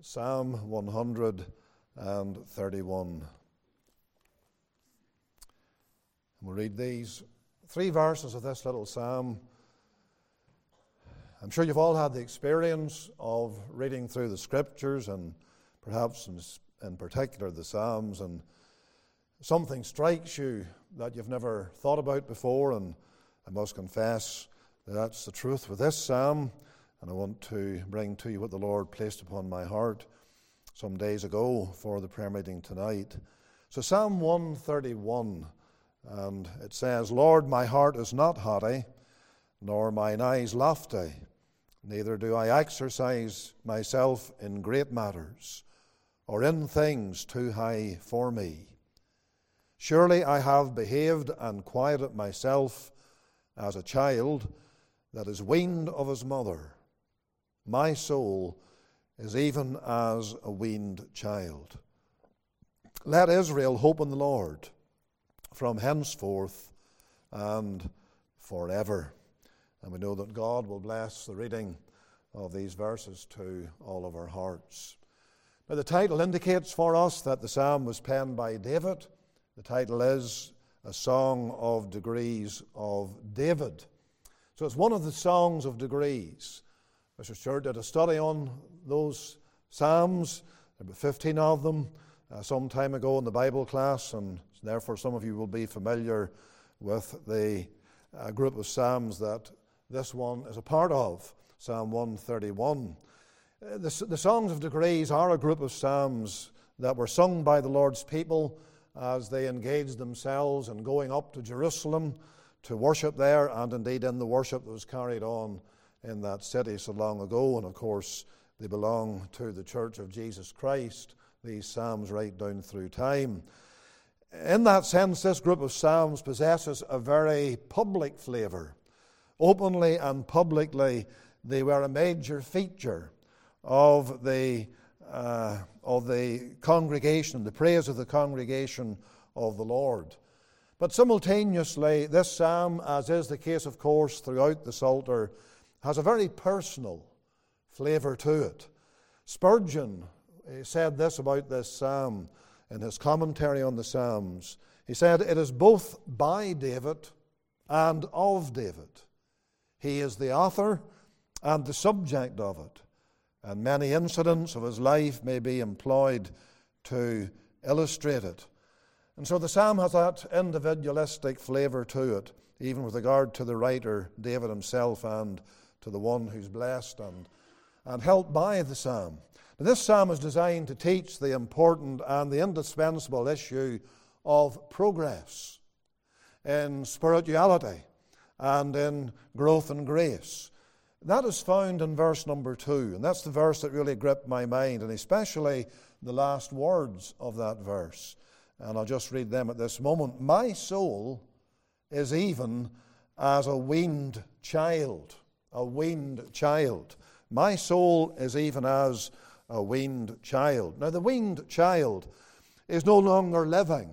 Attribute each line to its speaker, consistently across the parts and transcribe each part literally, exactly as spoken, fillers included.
Speaker 1: Psalm one hundred thirty-one. We'll read these three verses of this little psalm. I'm sure you've all had the experience of reading through the scriptures and perhaps in, in particular the psalms, and something strikes you that you've never thought about before, and I must confess that that's the truth with this psalm, and I want to bring to you what the Lord placed upon my heart some days ago for the prayer meeting tonight. So Psalm one thirty-one, and it says, Lord, my heart is not haughty, nor mine eyes lofty, neither do I exercise myself in great matters, or in things too high for me. Surely I have behaved and quieted myself as a child that is weaned of his mother. My soul is even as a weaned child. Let Israel hope in the Lord from henceforth and forever. And we know that God will bless the reading of these verses to all of our hearts. Now, the title indicates for us that the psalm was penned by David. The title is A Song of Degrees of David. So it's one of the songs of degrees. Mister Stewart did a study on those psalms. There were fifteen of them uh, some time ago in the Bible class, and therefore some of you will be familiar with the uh, group of psalms that this one is a part of, Psalm one thirty-one. Uh, the, the Songs of Degrees are a group of psalms that were sung by the Lord's people as they engaged themselves in going up to Jerusalem to worship there, and indeed in the worship that was carried on in that city so long ago. And of course, they belong to the Church of Jesus Christ, these psalms right down through time. In that sense, this group of psalms possesses a very public flavour. Openly and publicly, they were a major feature of the uh, of the congregation, the praise of the congregation of the Lord. But simultaneously, this psalm, as is the case, of course, throughout the Psalter, has a very personal flavour to it. Spurgeon said this about this psalm in his commentary on the Psalms. He said, "It is both by David and of David. He is the author and the subject of it, and many incidents of his life may be employed to illustrate it." And so the psalm has that individualistic flavour to it, even with regard to the writer, David himself, and to the one who's blessed and, and helped by the psalm. Now, this psalm is designed to teach the important and the indispensable issue of progress in spirituality and in growth and grace. That is found in verse number two, and that's the verse that really gripped my mind, and especially the last words of that verse. And I'll just read them at this moment. My soul is even as a weaned child. A weaned child. My soul is even as a weaned child. Now, the weaned child is no longer living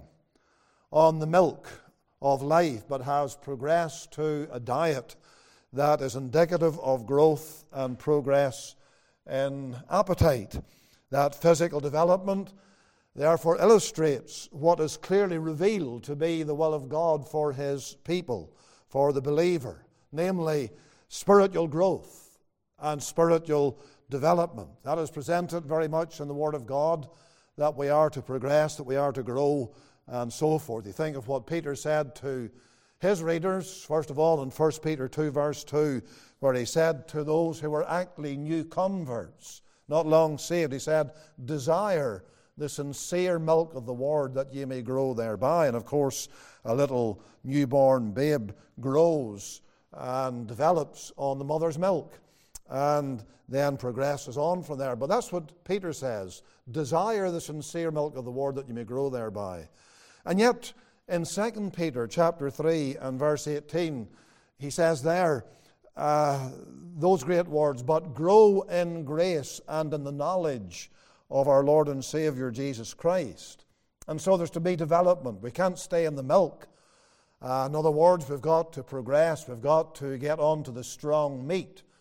Speaker 1: on the milk of life, but has progressed to a diet that is indicative of growth and progress in appetite. That physical development therefore illustrates what is clearly revealed to be the will of God for his people, for the believer, namely spiritual growth and spiritual development. That is presented very much in the Word of God, that we are to progress, that we are to grow, and so forth. You think of what Peter said to his readers, first of all in First Peter two, verse two, where he said to those who were actually new converts, not long saved, he said, desire the sincere milk of the Word that ye may grow thereby. And of course, a little newborn babe grows and develops on the mother's milk and then progresses on from there. But that's what Peter says, desire the sincere milk of the Word that you may grow thereby. And yet, in Second Peter chapter three and verse eighteen, he says there, uh, those great words, but grow in grace and in the knowledge of our Lord and Savior Jesus Christ. And so there's to be development. We can't stay in the milk. Uh, in other words, we've got to progress. We've got to get on to the strong meat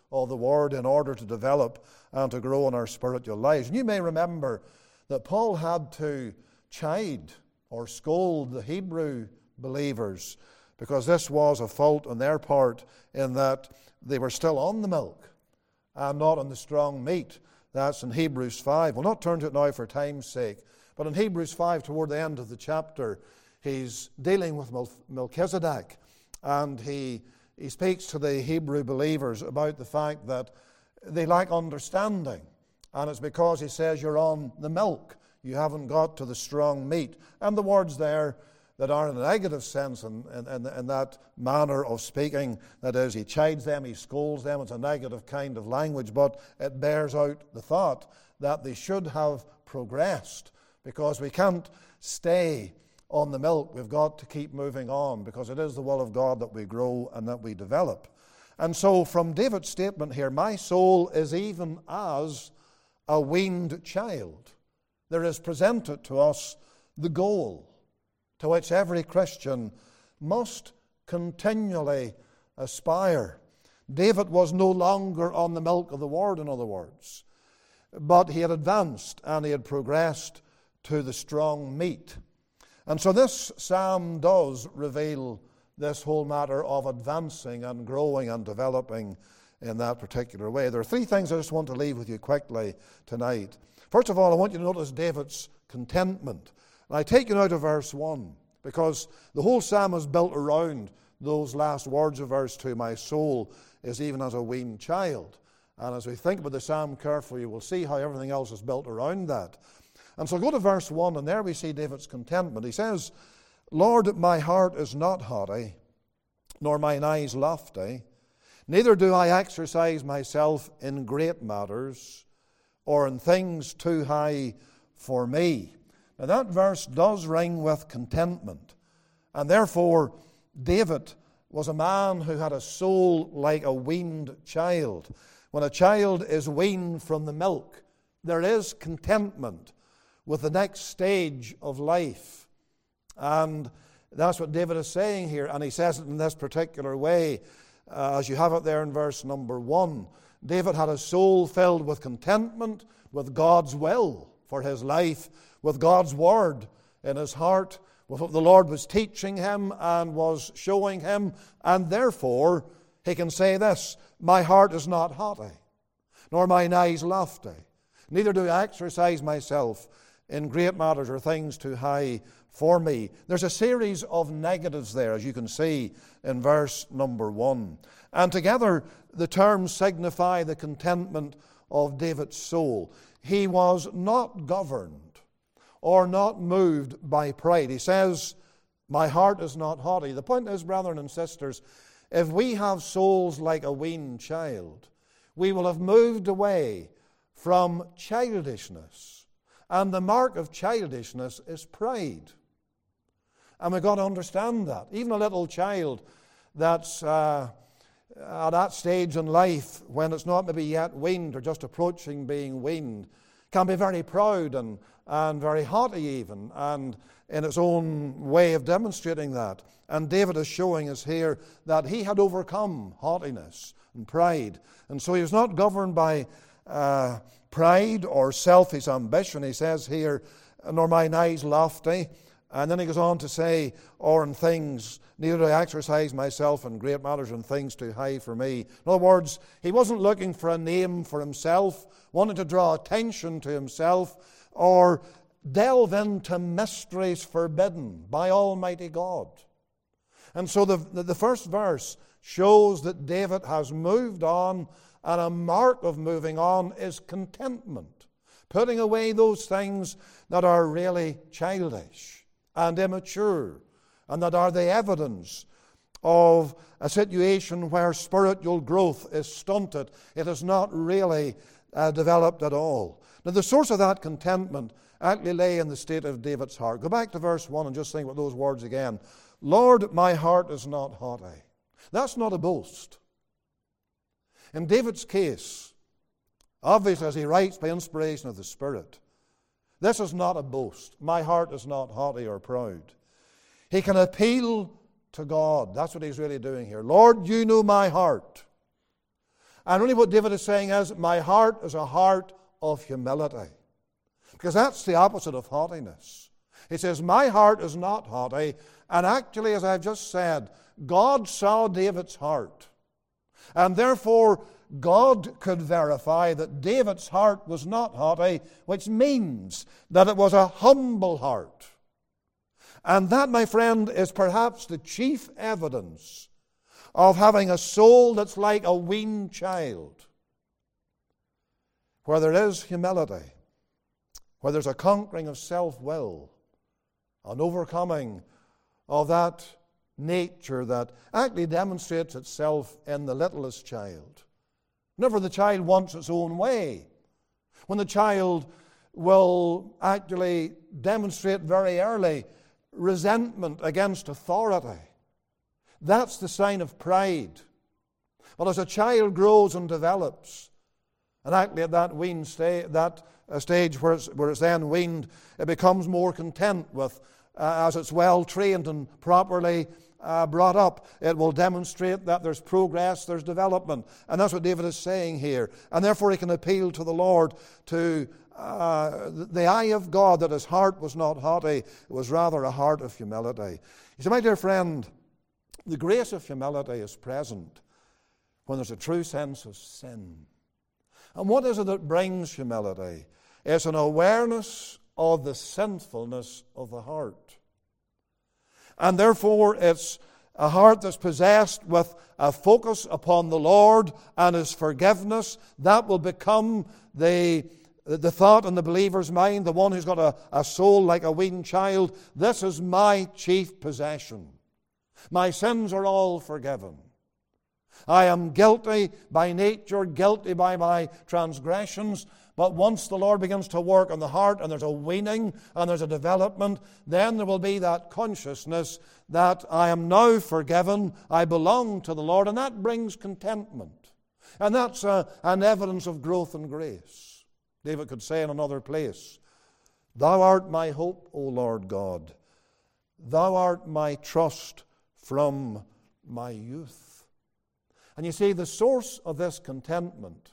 Speaker 1: of the Word in order to develop and to grow in our spiritual lives. And you may remember that Paul had to chide or scold the Hebrew believers because this was a fault on their part in that they were still on the milk and not on the strong meat. That's in Hebrews five. We'll not turn to it now for time's sake, but in Hebrews five, toward the end of the chapter, he's dealing with Melchizedek, and he, he speaks to the Hebrew believers about the fact that they lack understanding, and it's because he says you're on the milk. You haven't got to the strong meat. And the words there that are in a negative sense in, in, in that manner of speaking, that is, he chides them, he scolds them, it's a negative kind of language, but it bears out the thought that they should have progressed, because we can't stay on the milk. We've got to keep moving on, because it is the will of God that we grow and that we develop. And so from David's statement here, my soul is even as a weaned child. There is presented to us the goal to which every Christian must continually aspire. David was no longer on the milk of the Word, in other words, but he had advanced and he had progressed to the strong meat. And so this psalm does reveal this whole matter of advancing and growing and developing in that particular way. There are three things I just want to leave with you quickly tonight. First of all, I want you to notice David's contentment. And I take you now to verse one, because the whole psalm is built around those last words of verse two, my soul is even as a weaned child. And as we think about the psalm carefully, we'll see how everything else is built around that. And so go to verse one, and there we see David's contentment. He says, Lord, my heart is not haughty, nor mine eyes lofty, neither do I exercise myself in great matters, or in things too high for me. Now that verse does ring with contentment, and therefore David was a man who had a soul like a weaned child. When a child is weaned from the milk, there is contentment with the next stage of life. And that's what David is saying here, and he says it in this particular way, uh, as you have it there in verse number one. David had a soul filled with contentment, with God's will for his life, with God's word in his heart, with what the Lord was teaching him and was showing him, and therefore he can say this, my heart is not haughty, nor mine eyes lofty, neither do I exercise myself in great matters or things too high for me. There's a series of negatives there, as you can see in verse number one. And together the terms signify the contentment of David's soul. He was not governed or not moved by pride. He says, my heart is not haughty. The point is, brethren and sisters, if we have souls like a weaned child, we will have moved away from childishness. And the mark of childishness is pride. And we've got to understand that. Even a little child that's uh, at that stage in life when it's not maybe yet weaned or just approaching being weaned can be very proud and, and very haughty even, and in its own way of demonstrating that. And David is showing us here that he had overcome haughtiness and pride. And so he was not governed by uh, pride or selfish ambition. He says here, nor mine eyes lofty. And then he goes on to say, or in things, neither do I exercise myself in great matters and things too high for me. In other words, he wasn't looking for a name for himself, wanting to draw attention to himself, or delve into mysteries forbidden by Almighty God. And so the, the, the first verse shows that David has moved on, and a mark of moving on is contentment, putting away those things that are really childish and immature, and that are the evidence of a situation where spiritual growth is stunted. It is not really uh, developed at all. Now, the source of that contentment actually lay in the state of David's heart. Go back to verse one and just think about those words again. Lord, my heart is not haughty. That's not a boast. In David's case, obviously as he writes by inspiration of the Spirit, this is not a boast. My heart is not haughty or proud. He can appeal to God. That's what he's really doing here. Lord, you know my heart. And really what David is saying is, my heart is a heart of humility. Because that's the opposite of haughtiness. He says, my heart is not haughty. And actually, as I've just said, God saw David's heart. And therefore, God could verify that David's heart was not haughty, which means that it was a humble heart. And that, my friend, is perhaps the chief evidence of having a soul that's like a weaned child, where there is humility, where there's a conquering of self-will, an overcoming of that nature that actually demonstrates itself in the littlest child. Whenever the child wants its own way, when the child will actually demonstrate very early resentment against authority, that's the sign of pride. But as a child grows and develops, and actually at that weaned sta- that uh, stage where it's, where it's then weaned, it becomes more content with, uh, as it's well trained and properly uh, brought up, it will demonstrate that there's progress, there's development. And that's what David is saying here. And therefore he can appeal to the Lord, to uh, the eye of God, that his heart was not haughty, it was rather a heart of humility. You see, my dear friend, the grace of humility is present when there's a true sense of sin. And what is it that brings humility? It's an awareness of the sinfulness of the heart. And therefore it's a heart that's possessed with a focus upon the Lord and His forgiveness. That will become the, the thought in the believer's mind, the one who's got a, a soul like a weaned child. This is my chief possession. My sins are all forgiven. I am guilty by nature, guilty by my transgressions. But once the Lord begins to work on the heart, and there's a weaning, and there's a development, then there will be that consciousness that I am now forgiven, I belong to the Lord, and that brings contentment. And that's a, an evidence of growth and grace. David could say in another place, Thou art my hope, O Lord God. Thou art my trust from my youth. And you see, the source of this contentment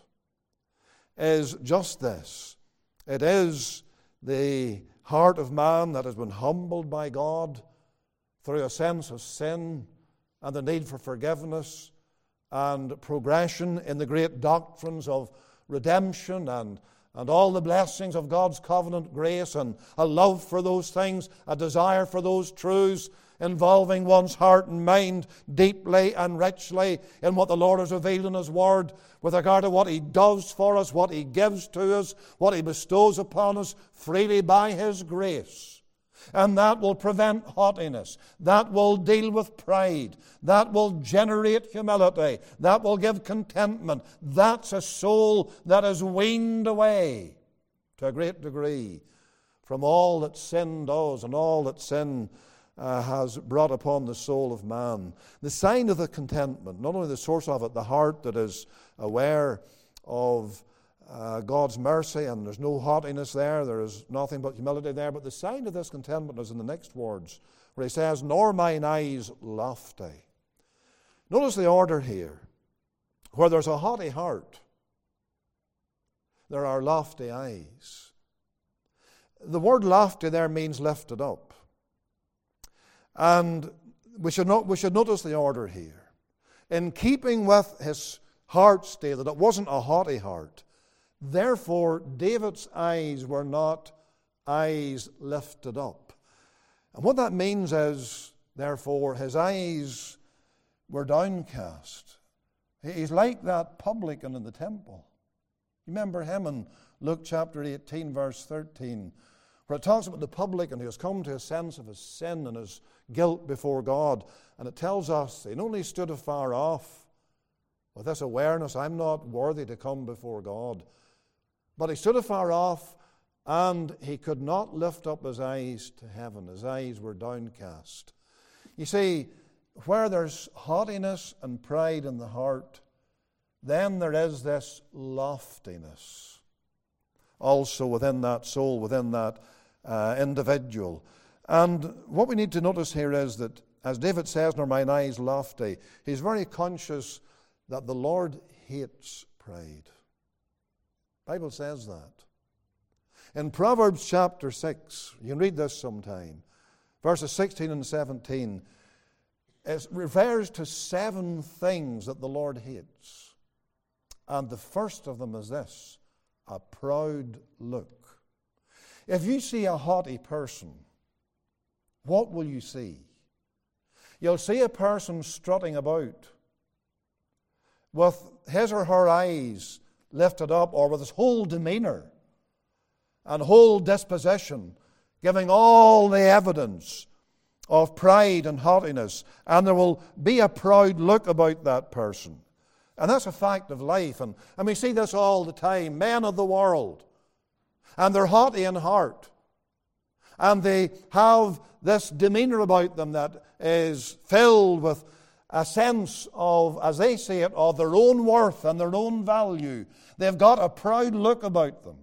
Speaker 1: is just this. It is the heart of man that has been humbled by God through a sense of sin and the need for forgiveness and progression in the great doctrines of redemption and, and all the blessings of God's covenant grace, and a love for those things, a desire for those truths, involving one's heart and mind deeply and richly in what the Lord has revealed in His Word with regard to what He does for us, what He gives to us, what He bestows upon us freely by His grace. And that will prevent haughtiness. That will deal with pride. That will generate humility. That will give contentment. That's a soul that is weaned away to a great degree from all that sin does and all that sin Uh, has brought upon the soul of man. The sign of the contentment, not only the source of it, the heart that is aware of uh, God's mercy, and there's no haughtiness there, there is nothing but humility there, but the sign of this contentment is in the next words, where he says, Nor mine eyes lofty. Notice the order here. Where there's a haughty heart, there are lofty eyes. The word lofty there means lifted up. And we should, not, we should notice the order here. In keeping with his heart state, that it wasn't a haughty heart, therefore David's eyes were not eyes lifted up. And what that means is, therefore, his eyes were downcast. He's like that publican in the temple. You remember him in Luke chapter eighteen, verse thirteen, where it talks about the publican who has come to a sense of his sin and his guilt before God. And it tells us he not only stood afar off with this awareness, I'm not worthy to come before God, but he stood afar off and he could not lift up his eyes to heaven. His eyes were downcast. You see, where there's haughtiness and pride in the heart, then there is this loftiness also within that soul, within that uh, individual. And what we need to notice here is that, as David says, Nor mine eyes lofty, he's very conscious that the Lord hates pride. The Bible says that. In Proverbs chapter six, you can read this sometime, verses sixteen and seventeen, it refers to seven things that the Lord hates. And the first of them is this: a proud look. If you see a haughty person, what will you see? You'll see a person strutting about with his or her eyes lifted up, or with his whole demeanor and whole disposition giving all the evidence of pride and haughtiness, and there will be a proud look about that person. And that's a fact of life, and, and we see this all the time. Men of the world, and they're haughty in heart, and they have this demeanor about them that is filled with a sense of, as they see it, of their own worth and their own value. They've got a proud look about them.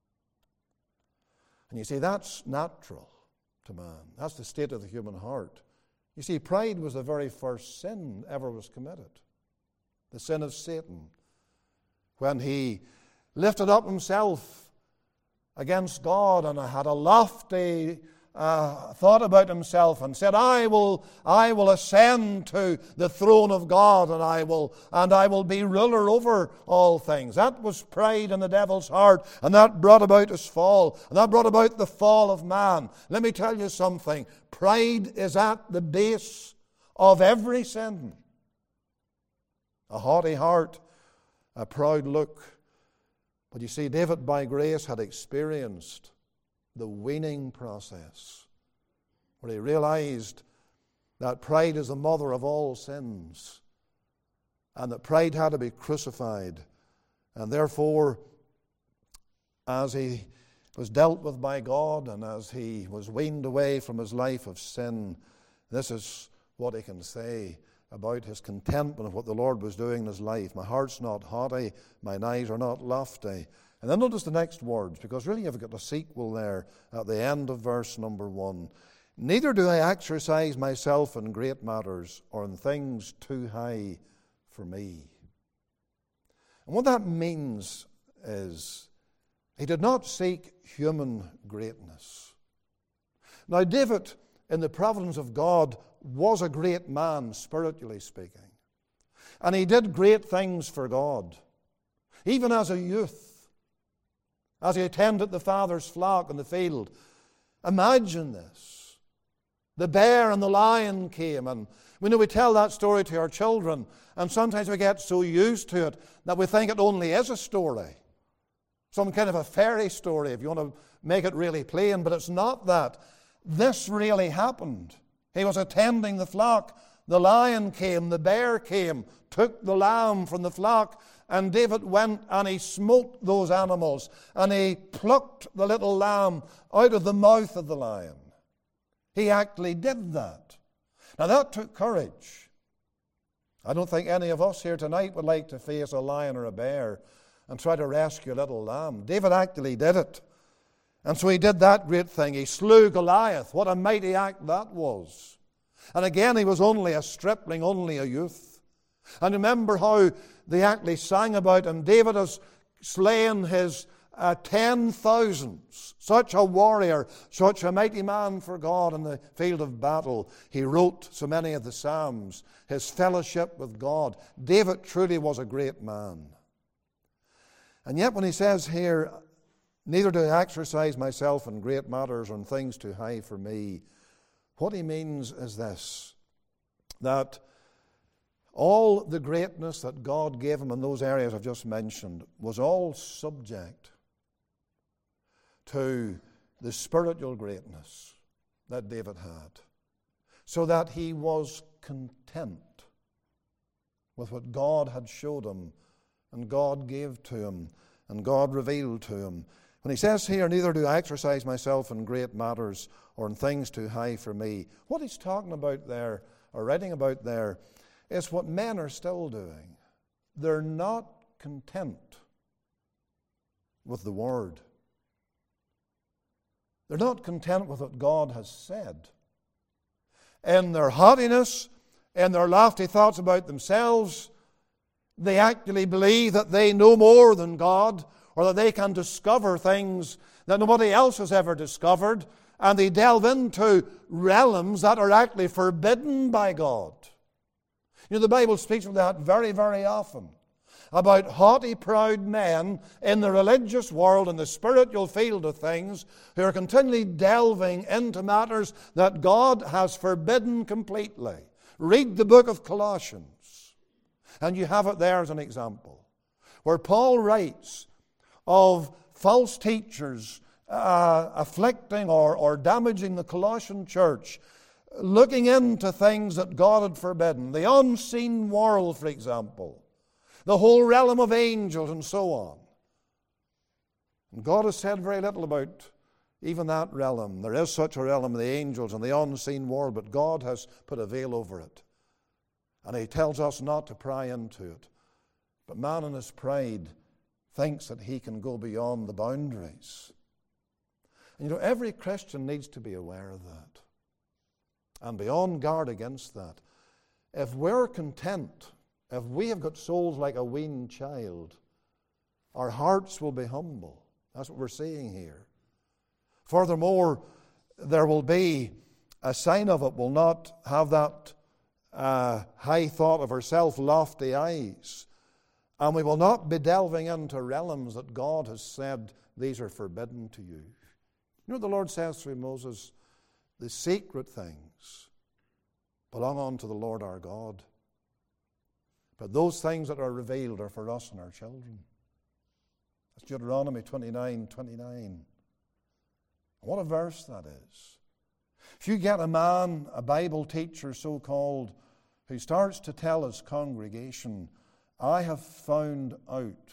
Speaker 1: And you see, that's natural to man. That's the state of the human heart. You see, pride was the very first sin ever was committed. The sin of Satan, when he lifted up himself against God and had a lofty uh, thought about himself and said, I will, I will ascend to the throne of God, and I will, and I will be ruler over all things. That was pride in the devil's heart, and that brought about his fall, and that brought about the fall of man. Let me tell you something. Pride is at the base of every sin. A haughty heart, a proud look. But you see, David, by grace, had experienced the weaning process, where he realized that pride is the mother of all sins, and that pride had to be crucified. And therefore, as he was dealt with by God, and as he was weaned away from his life of sin, this is what he can say about his contentment of what the Lord was doing in his life. My heart's not haughty, mine eyes are not lofty. And then notice the next words, because really you've got a sequel there at the end of verse number one. Neither do I exercise myself in great matters or in things too high for me. And what that means is he did not seek human greatness. Now, David, in the providence of God, was a great man, spiritually speaking. And he did great things for God. Even as a youth, as he attended the Father's flock in the field. Imagine this. The bear and the lion came, and we know we tell that story to our children, and sometimes we get so used to it that we think it only is a story. Some kind of a fairy story, if you want to make it really plain, but it's not that. This really happened. He was attending the flock. The lion came, the bear came, took the lamb from the flock, and David went and he smote those animals, and he plucked the little lamb out of the mouth of the lion. He actually did that. Now that took courage. I don't think any of us here tonight would like to face a lion or a bear and try to rescue a little lamb. David actually did it. And so he did that great thing. He slew Goliath. What a mighty act that was. And again, he was only a stripling, only a youth. And remember how they actually sang about him. David has slain his uh, ten thousands. Such a warrior, such a mighty man for God in the field of battle. He wrote so many of the Psalms. His fellowship with God. David truly was a great man. And yet when he says here, neither do I exercise myself in great matters or in things too high for me, what he means is this, that all the greatness that God gave him in those areas I've just mentioned was all subject to the spiritual greatness that David had, so that he was content with what God had showed him and God gave to him and God revealed to him. When he says here, neither do I exercise myself in great matters or in things too high for me, what he's talking about there, or writing about there, is what men are still doing. They're not content with the Word. They're not content with what God has said. In their haughtiness, in their lofty thoughts about themselves, They actually believe that they know more than God, or that they can discover things that nobody else has ever discovered, and they delve into realms that are actually forbidden by God. You know, the Bible speaks of that very, very often, about haughty, proud men in the religious world and the spiritual field of things who are continually delving into matters that God has forbidden completely. Read the book of Colossians, and you have it there as an example, where Paul writes of false teachers uh, afflicting or, or damaging the Colossian church, looking into things that God had forbidden. The unseen world, for example. The whole realm of angels and so on. And God has said very little about even that realm. There is such a realm, the angels and the unseen world, but God has put a veil over it. And He tells us not to pry into it. But man in his pride thinks that he can go beyond the boundaries. And you know, every Christian needs to be aware of that and be on guard against that. If we're content, if we have got souls like a weaned child, our hearts will be humble. That's what we're seeing here. Furthermore, there will be a sign of it, will not have that uh, high thought of ourself, lofty eyes. And we will not be delving into realms that God has said, these are forbidden to you. You know what the Lord says through Moses? The secret things belong unto the Lord our God. But those things that are revealed are for us and our children. That's Deuteronomy twenty-nine twenty-nine. What a verse that is. If you get a man, a Bible teacher so-called, who starts to tell his congregation, I have found out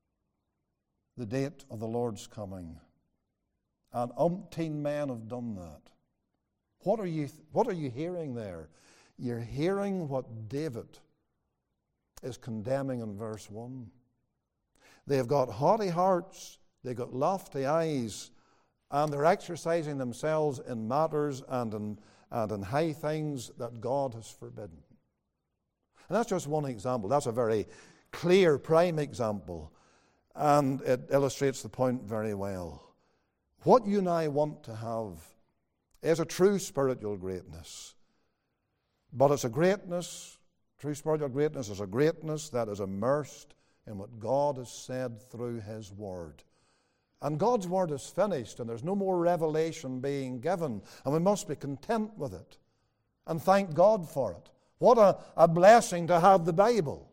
Speaker 1: the date of the Lord's coming, and umpteen men have done that. What are you, what are you hearing there? You're hearing what David is condemning in verse one. They have got haughty hearts, they've got lofty eyes, and they're exercising themselves in matters and in, and in high things that God has forbidden. And that's just one example. That's a very clear, prime example, and it illustrates the point very well. What you and I want to have is a true spiritual greatness. But it's a greatness, true spiritual greatness is a greatness that is immersed in what God has said through His Word. And God's Word is finished, and there's no more revelation being given, and we must be content with it and thank God for it. What a, a blessing to have the Bible.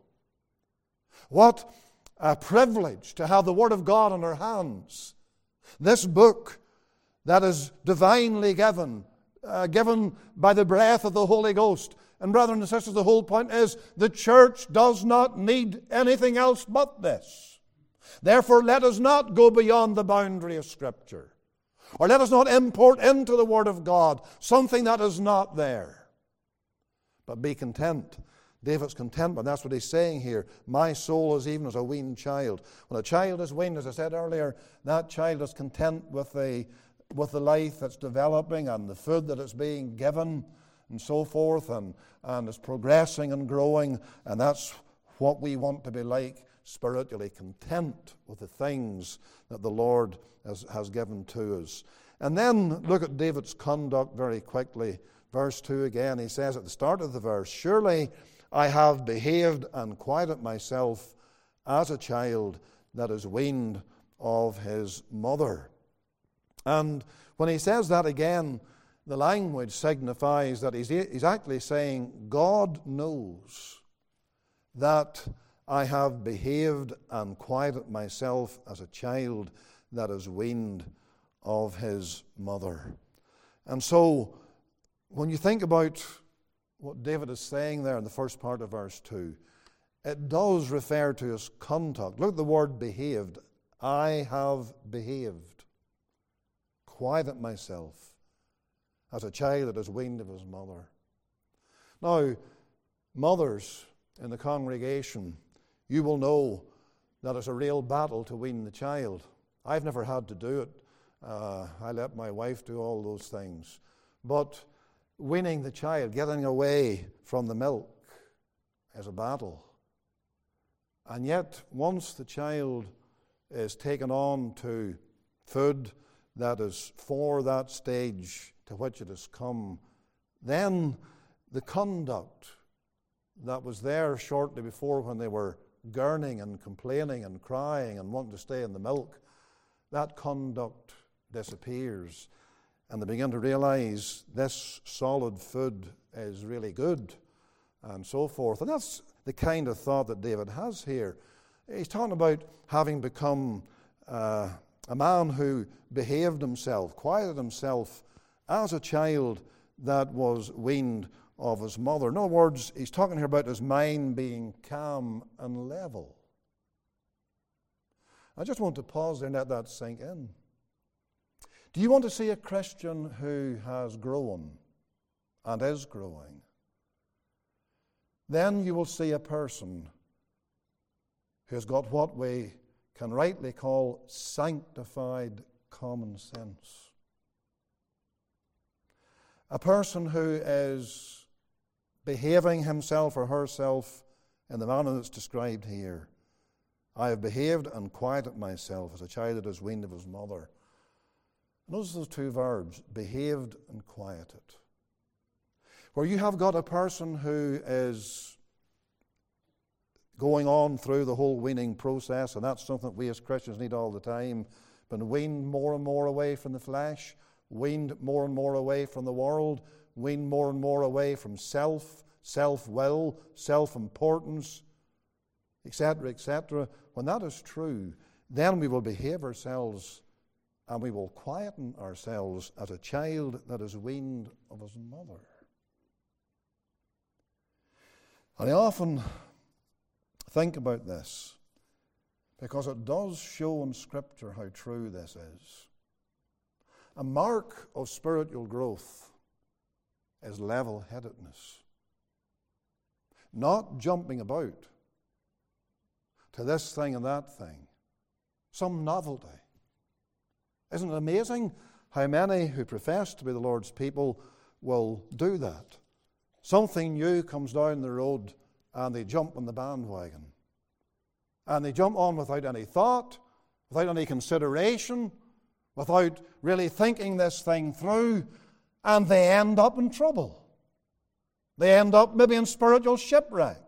Speaker 1: What a privilege to have the Word of God in our hands. This book that is divinely given, uh, given by the breath of the Holy Ghost. And brethren and sisters, the whole point is the church does not need anything else but this. Therefore, let us not go beyond the boundary of Scripture. Or let us not import into the Word of God something that is not there. But be content. David's contentment, that's what he's saying here. My soul is even as a weaned child. When a child is weaned, as I said earlier, that child is content with the, with the life that's developing and the food that is being given and so forth, and, and is progressing and growing. And that's what we want to be like spiritually, content with the things that the Lord has, has given to us. And then look at David's conduct very quickly. Verse two again, he says at the start of the verse, surely I have behaved and quieted myself as a child that is weaned of his mother. And when he says that again, the language signifies that he's, he's actually saying, God knows that I have behaved and quieted myself as a child that is weaned of his mother. And so, when you think about what David is saying there in the first part of verse two, it does refer to his conduct. Look at the word behaved. I have behaved, quieted myself as a child that is weaned of his mother. Now, mothers in the congregation, you will know that it's a real battle to wean the child. I've never had to do it. Uh, I let my wife do all those things. But weaning the child, getting away from the milk, is a battle. And yet, once the child is taken on to food that is for that stage to which it has come, then the conduct that was there shortly before, when they were gurning and complaining and crying and wanting to stay in the milk, that conduct disappears, and they begin to realize this solid food is really good, and so forth. And that's the kind of thought that David has here. He's talking about having become uh, a man who behaved himself, quieted himself as a child that was weaned of his mother. In other words, he's talking here about his mind being calm and level. I just want to pause there and let that sink in. Do you want to see a Christian who has grown and is growing? Then you will see a person who has got what we can rightly call sanctified common sense. A person who is behaving himself or herself in the manner that's described here. I have behaved and quieted myself as a child that is weaned of his mother. Notice those two verbs, behaved and quieted. Where you have got a person who is going on through the whole weaning process, and that's something that we as Christians need all the time, been weaned more and more away from the flesh, weaned more and more away from the world, weaned more and more away from self, self-will, self-importance, et cetera, et cetera. When that is true, then we will behave ourselves and we will quieten ourselves as a child that is weaned of his mother. And I often think about this because it does show in Scripture how true this is. A mark of spiritual growth is level-headedness. Not jumping about to this thing and that thing. Some novelty. Isn't it amazing how many who profess to be the Lord's people will do that? Something new comes down the road and they jump on the bandwagon. And they jump on without any thought, without any consideration, without really thinking this thing through, and they end up in trouble. They end up maybe in spiritual shipwreck.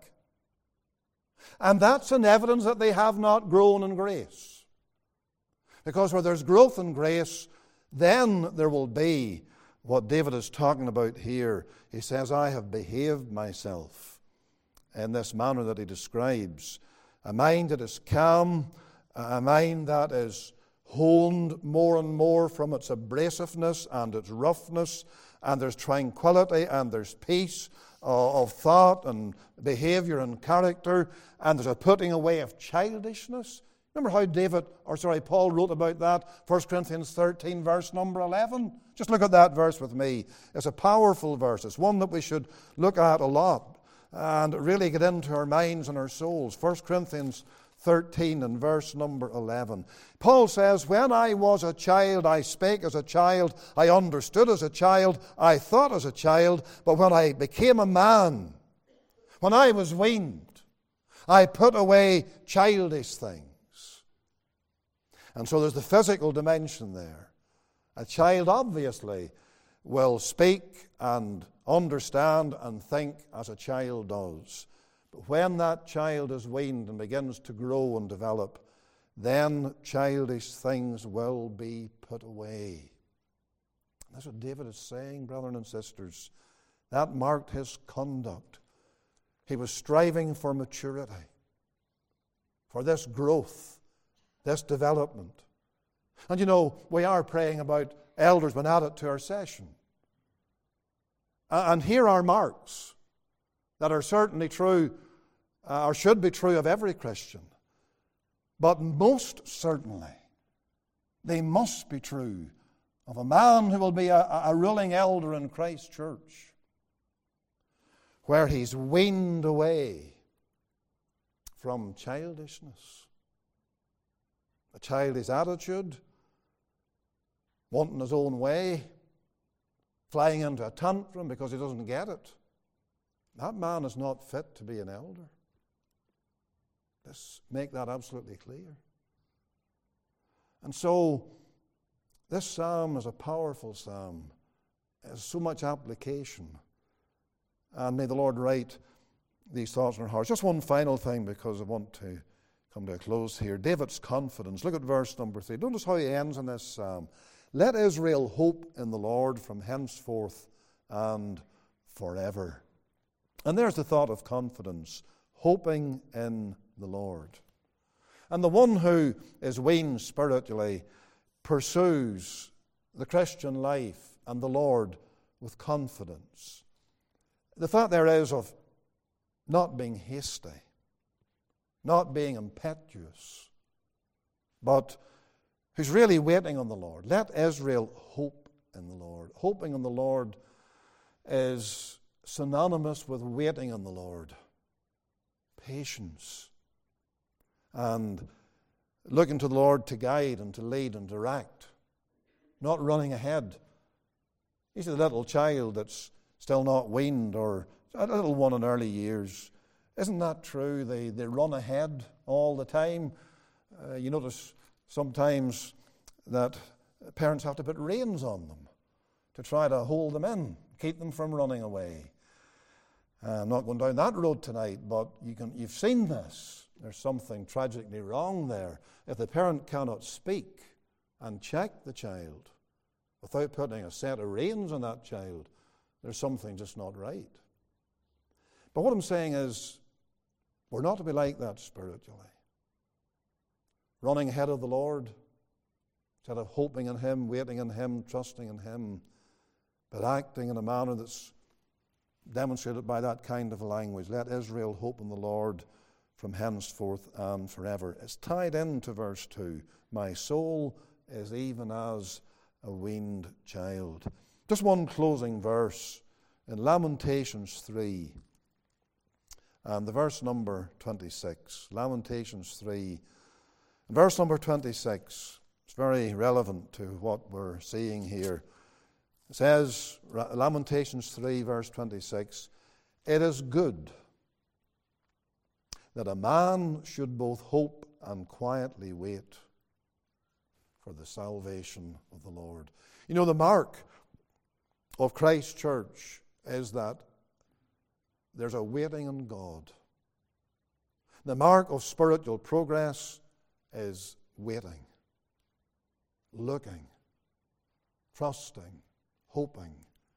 Speaker 1: And that's an evidence that they have not grown in grace. Because where there's growth in grace, then there will be what David is talking about here. He says, I have behaved myself in this manner that he describes. A mind that is calm, a mind that is honed more and more from its abrasiveness and its roughness, and there's tranquility and there's peace uh, of thought and behavior and character, and there's a putting away of childishness. Remember how David, or sorry, Paul wrote about that, First Corinthians thirteen, verse number eleven? Just look at that verse with me. It's a powerful verse. It's one that we should look at a lot and really get into our minds and our souls. First Corinthians thirteen and verse number eleven. Paul says, when I was a child, I spake as a child, I understood as a child, I thought as a child, but when I became a man, when I was weaned, I put away childish things. And so there's the physical dimension there. A child obviously will speak and understand and think as a child does. But when that child is weaned and begins to grow and develop, then childish things will be put away. That's what David is saying, brethren and sisters. That marked his conduct. He was striving for maturity, for this growth, this development. And you know, we are praying about elders being added to our session. And here are marks that are certainly true, uh, or should be true of every Christian. But most certainly, they must be true of a man who will be a, a ruling elder in Christ's church, where he's weaned away from childishness. A childish attitude, wanting his own way, flying into a tantrum because he doesn't get it. That man is not fit to be an elder. Let's make that absolutely clear. And so, this psalm is a powerful psalm. It has so much application. And may the Lord write these thoughts in our hearts. Just one final thing, because I want to come to a close here. David's confidence. Look at verse number three. Notice how he ends in this psalm. Let Israel hope in the Lord from henceforth and forever. And there's the thought of confidence, hoping in the Lord. And the one who is weaned spiritually pursues the Christian life and the Lord with confidence. The fact there is of not being hasty, not being impetuous, but who's really waiting on the Lord. Let Israel hope in the Lord. Hoping in the Lord is synonymous with waiting on the Lord. Patience. And looking to the Lord to guide and to lead and direct. Not running ahead. You see the little child that's still not weaned, or a little one in early years. Isn't that true? They, they run ahead all the time. Uh, you notice sometimes that parents have to put reins on them to try to hold them in, keep them from running away. Uh, I'm not going down that road tonight, but you can, you've seen this. There's something tragically wrong there. If the parent cannot speak and check the child without putting a set of reins on that child, there's something just not right. But what I'm saying is, we're not to be like that spiritually. Running ahead of the Lord, instead of hoping in Him, waiting in Him, trusting in Him, but acting in a manner that's demonstrated by that kind of language. Let Israel hope in the Lord from henceforth and forever. It's tied into verse two. My soul is even as a weaned child. Just one closing verse in Lamentations three, and the verse number twenty-six. Lamentations three, and verse number twenty-six. It's very relevant to what we're seeing here. It says, Lamentations three, verse twenty-six, it is good that a man should both hope and quietly wait for the salvation of the Lord. You know, the mark of Christ's church is that there's a waiting on God. The mark of spiritual progress is waiting, looking, trusting, hoping,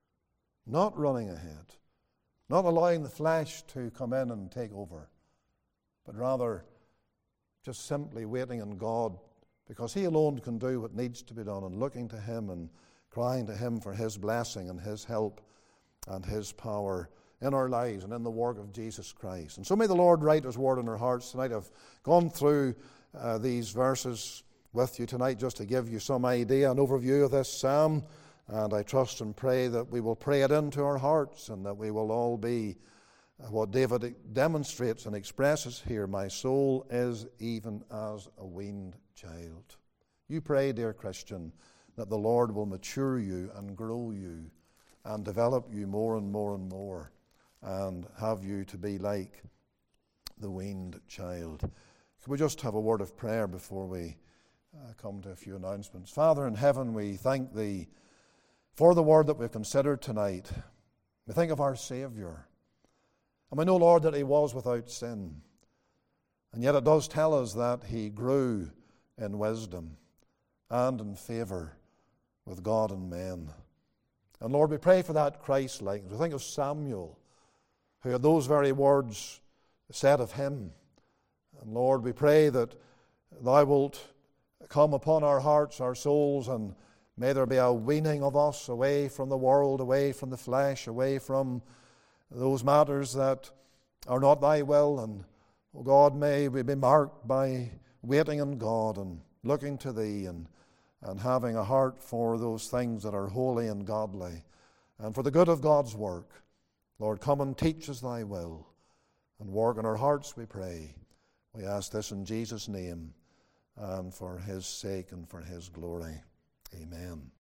Speaker 1: not running ahead, not allowing the flesh to come in and take over, but rather just simply waiting on God, because He alone can do what needs to be done, and looking to Him and crying to Him for His blessing and His help and His power in our lives and in the work of Jesus Christ. And so may the Lord write His word in our hearts tonight. I've gone through uh, these verses with you tonight just to give you some idea, an overview of this psalm, and I trust and pray that we will pray it into our hearts and that we will all be what David demonstrates and expresses here. My soul is even as a weaned child. You pray, dear Christian, that the Lord will mature you and grow you and develop you more and more and more and have you to be like the weaned child. Can we just have a word of prayer before we uh, come to a few announcements? Father in heaven, we thank Thee for the word that we've considered tonight. We think of our Savior. And we know, Lord, that He was without sin. And yet it does tell us that He grew in wisdom and in favor with God and men. And Lord, we pray for that Christ-likeness. We think of Samuel, who had those very words said of him. And Lord, we pray that Thou wilt come upon our hearts, our souls, and may there be a weaning of us away from the world, away from the flesh, away from those matters that are not Thy will. And, oh God, may we be marked by waiting on God and looking to Thee and, and having a heart for those things that are holy and godly and for the good of God's work. Lord, come and teach us Thy will and work in our hearts, we pray. We ask this in Jesus' name and for His sake and for His glory. Amen.